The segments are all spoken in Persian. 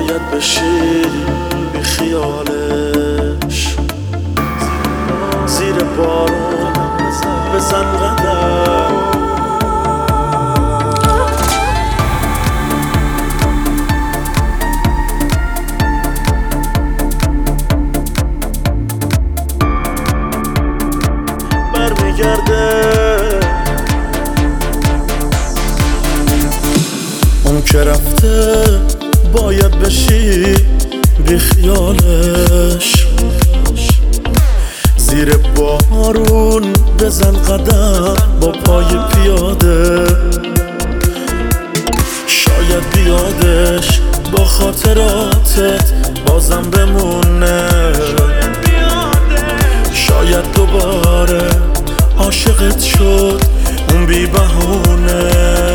باید بشی بی خیالش، زیر بارون بزن قدم. برمیگرده اون که رفته، باید بشی بی خیالش، زیر بارون بزن قدم با پای پیاده. شاید بیادش با خاطراتت بازم بمونه، شاید دوباره عاشقت شد اون بی بهونه.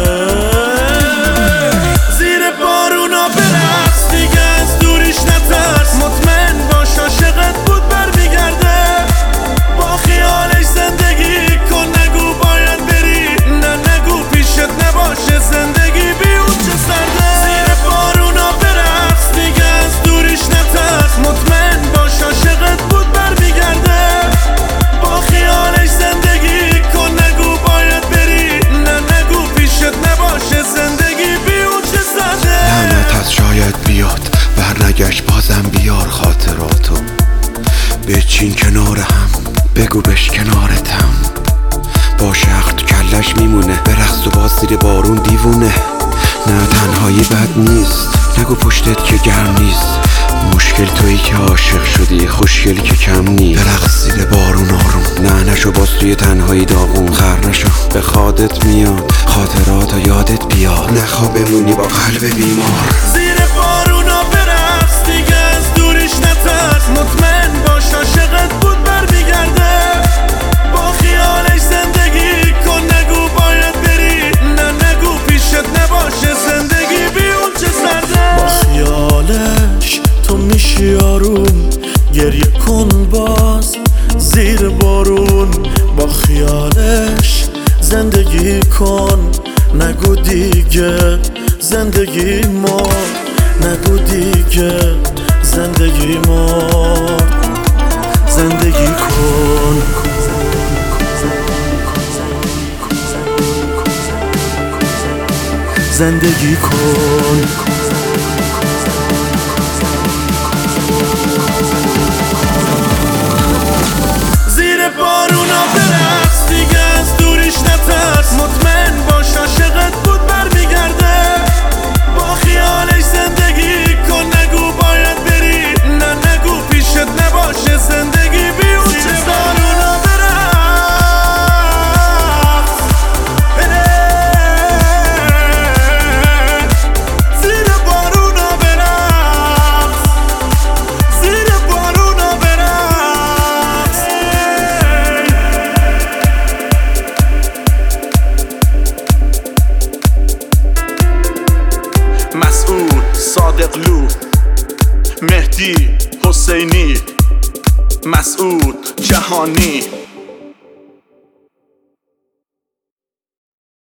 زیر بارونا برقص دیگه، از دوریش نترس، مطمئن باش عاشقت بود برمیگرده. با خیالش زندگی کن، نگو باید بری، نه نگو پیشت نباشه زندگی بی اون چه سرده. زیر بارونا برقص دیگه، از دوریش نترس، مطمئن باش عاشقت بود برمیگرده. با خیالش زندگی کن، نگو باید بری، نه نگو پیشت نباشه زندگی بی اون چه سرده. لعنت از شاید بیاد برنگشت، بازم بیار خاطراتو، بچین کنار هم، بگو بش کنارتم. با شخص تو کلش میمونه، برقص و باز زیر بارون دیوونه. نه تنهایی بد نیست، نگو پشتت که گرم نیست. مشکل تویی که عاشق شدی، خوشگلی که کم نیست. برقص زیر بارون آروم، نه نشو باز توی تنهایی داغون. خر نشو به خودت میاد، خاطرات یادت بیاد، نخوا بمونی با قلب بیمار. زیر بارونا برقص دیگه، از دوریش نترس، مطمئن باش عاشقت بود برمیگرده. با خیالش زندگی کن، نگو باید بری، نه نگو پیشت نباشه زندگی بی اون چه سرده. با خیالش تو میشی آروم، گریه کن باز زیر بارون. با خیالش زندگی کن، نگو دیگه زندگی ما، نگو دیگه زندگی ما. زندگی کن، زندگی کن. زیر بارونا برقص دیگه، از دوریش نترس، مطمئن باش عاشقت بود برمیگرده. با خیالش زندگی کن، نگو باید بری، نه نگو پیشت نباشه زندگی بی اون چه. بارونا برقص، زیر بارونا برقص، زیر بارونا برقص. مسعود صادقلو، مهدی حسینی، مسعود جهانی.